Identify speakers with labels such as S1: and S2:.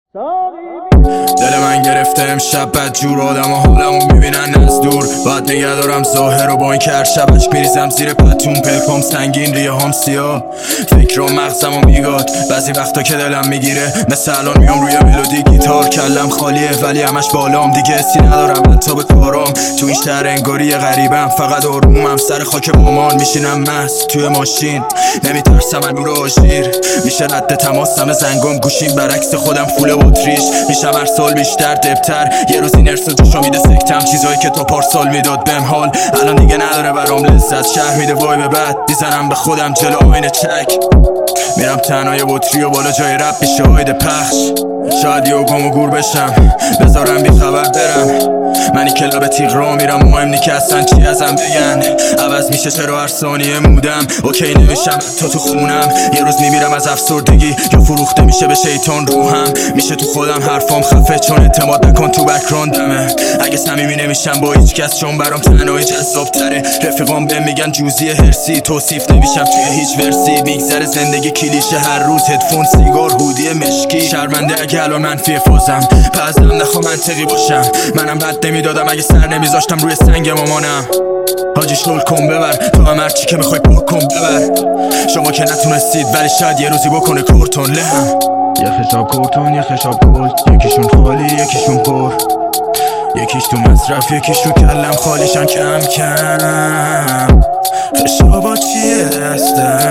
S1: دل من گرفته امشب بدجور آدم ها حالمو میبینن از دور باید نگه دارم ظاهر رو با این که هر شب عشق میریزم زیر پتون پلکام سنگین ریه هم سیاه فکر و مغزم و میگاد بعضی وقتا که دلم میگیره مثل الان میام روی ملودی گیتار کلم خالیه ولی همش بالام دیگه حسی ندارم حتی به کارام تو این شهر انگاری غریبم فقط آرومم سر خاک مامان میشینم مست توی ماشین نمیترسم از نور آژیر میشه رد تماسم زنگام گوشیم برعکس خودم فول باتریش میشم هر سال بیشتر دبتر یه روز این ارسا جوشا میده سکتم چیزایی که تا پارسال میداد بهم حال الان دیگه نداره برام لذت شهر میده وای به بعد میزنم به خودم جلو آینه چک میرم تنهای بطری و بالا جای رب میشه آیده پخش شاید یه گم و گور بشم بذارم بی خبر برم منی کلا به تیغ را میرم مهم نی که اصلا چی ازم بگن عوض میشه چرا هر ثانیه مودم اوکی نمیشم تا تو خونم یه روز میمیرم از افسردگی یا فروخته میشه به شیطان روحم میشه تو خودم حرفام خفه چون اعتماد نکن تو بک‌گراندمه اگه صمیمی نمیشم با هیچ کس چون برام تنهایی جذاب تره رفیقام بهم میگن جوزی هرسی توصیف نمیشم توی هیچ ورسی میگذره زندگی کلیشه هر روز هدفون سیگار هودی مشکی شرمنده اگه الان منفی فازم پزم نخوام منطقی باشم منم رد نمیدادم اگه سر نمیذاشتم روی سنگ مامانم حاجی شل کن ببر تو هم هرچی که میخوای پاک کن ببر شما که نتونستید ولی شاید یه روزی بکنه کورتون لهم یه خشاب کورتون یه خشاب کل یکیشون خالی یکیشون پر یکیش تو مصرف یکیش رو کلم خالیشن کم کم خشابا چیه دستم